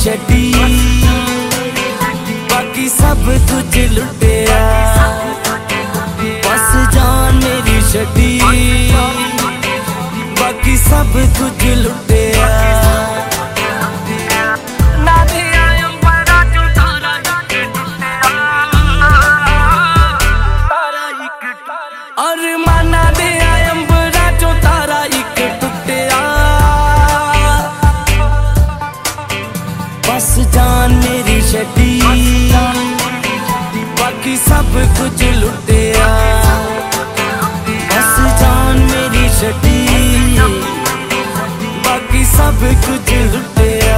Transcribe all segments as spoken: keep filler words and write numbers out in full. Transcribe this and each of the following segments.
छड़ी, बाकी सब कुछ लुटिया। बस जान मेरी छड़ी, बाकी सब कुछ लुटिया। अरमाना दे अंबरा चो तारा एक टुटिया। बस जान मेरी छड़ी, बाकी सब कुछ लुटिया। बस जान मेरी छड़ी, बाकी सब कुछ लुटिया।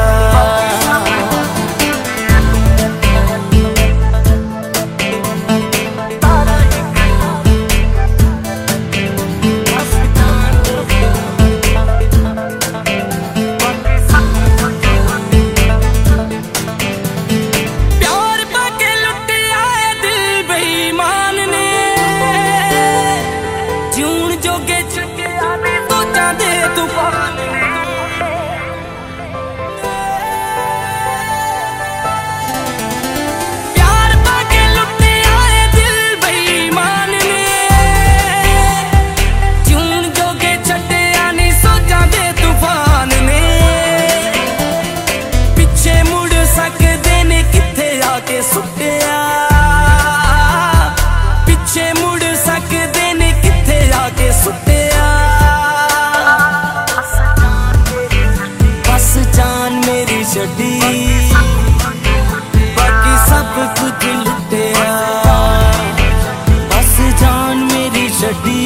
पिछे मुड़ सकदे ने किथे आके सुटिया। बस जान मेरी छड़ी, बाकी सब कुछ लुटिया। बस जान मेरी छड़ी,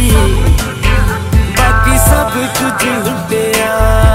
बाकी सब कुछ लुटिया।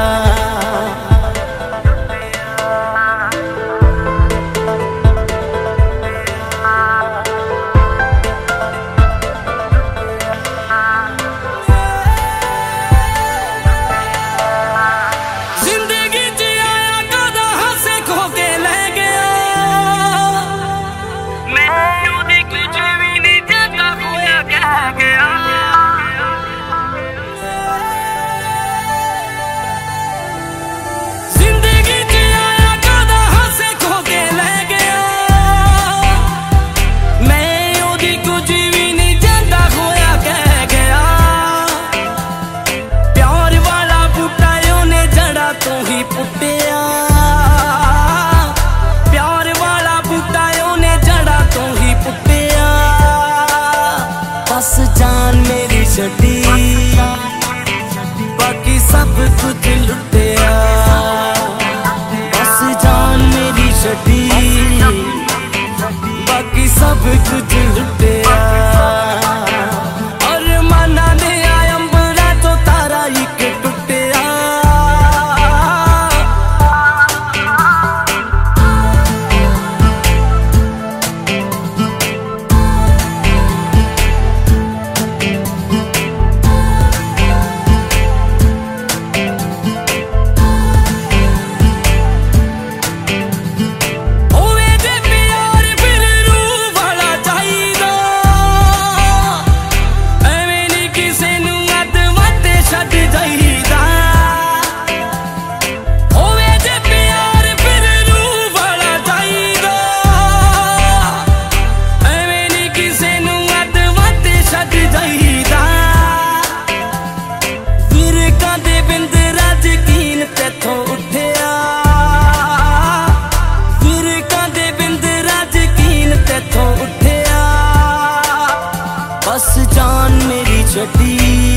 बस जान मेरी छड़ी, बाकी सब कुछ लुटिया। बस जान मेरी छड़ी, बाकी सब कुछ लुटिया। अरमाना दे अंबरा तो तारा एक टुटिया। बस जान मेरी छड़ी,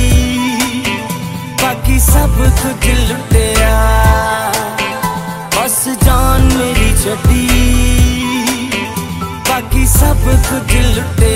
बाकी सब कुछ लुटिया। बस जान मेरी छड़ी, बाकी सब कुछ लुटिया।